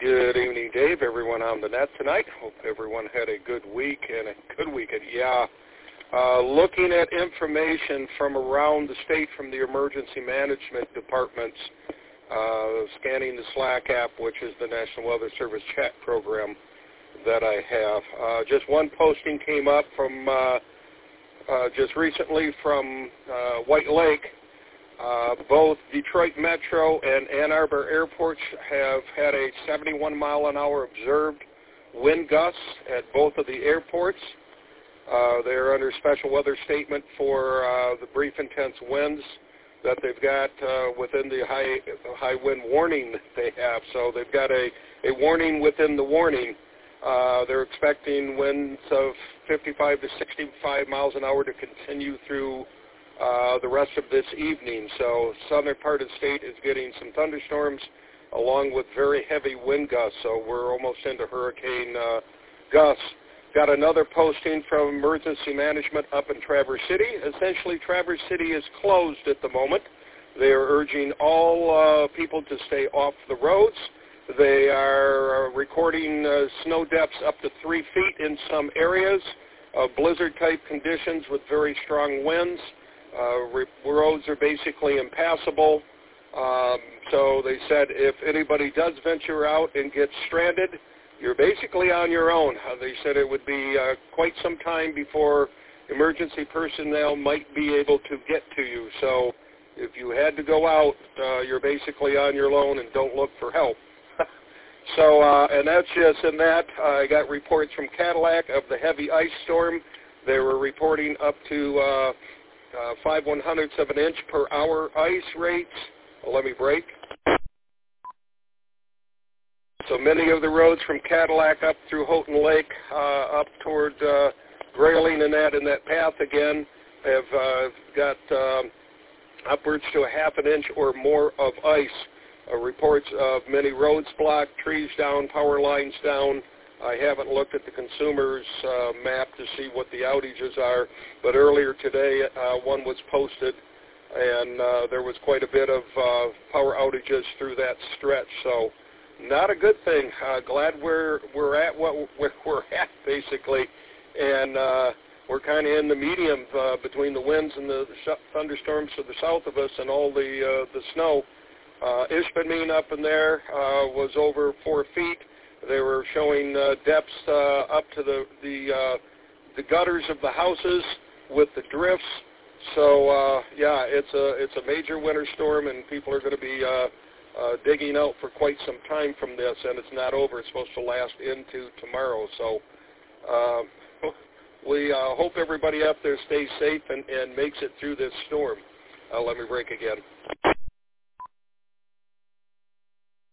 Good evening, Dave. Everyone on the net tonight. Hope everyone had a good week and a good weekend. Looking at information from around the state from the emergency management departments, scanning the Slack app, which is the National Weather Service chat program that I have. Just one posting came up from just recently from White Lake. Both Detroit Metro and Ann Arbor airports have had a 71-mile-an-hour observed wind gusts at both of the airports. They're under special weather statement for the brief intense winds that they've got within the high wind warning that they have. So they've got a warning within the warning. They're expecting winds of 55 to 65 miles an hour to continue through the rest of this evening. So southern part of the state is getting some thunderstorms along with very heavy wind gusts. So we're almost into hurricane gusts. Got another posting from emergency management up in Traverse City. Essentially, Traverse City is closed at the moment. They are urging all people to stay off the roads. They are recording snow depths up to 3 feet in some areas, blizzard-type conditions with very strong winds. Roads are basically impassable. So they said if anybody does venture out and get stranded, you're basically on your own. They said it would be quite some time before emergency personnel might be able to get to you. So if you had to go out, you're basically on your own and don't look for help. So, and that's just in that. I got reports from Cadillac of the heavy ice storm. They were reporting up to 5/100ths of an inch per hour ice rates. Well, let me break. So many of the roads from Cadillac up through Houghton Lake, up toward Grayling and that path again have got upwards to a half an inch or more of ice. Reports of many roads blocked, trees down, power lines down. I haven't looked at the consumer's map to see what the outages are, but earlier today one was posted, and there was quite a bit of power outages through that stretch. So not a good thing. Glad we're at where we're at, basically, and we're kind of in the medium between the winds and the thunderstorms to the south of us and all the snow. Ishpeming up in there was over 4 feet. They were showing depths up to the gutters of the houses with the drifts. So yeah, it's a major winter storm, and people are going to be digging out for quite some time from this, and it's not over. It's supposed to last into tomorrow. So we hope everybody up there stays safe and makes it through this storm. Let me break again.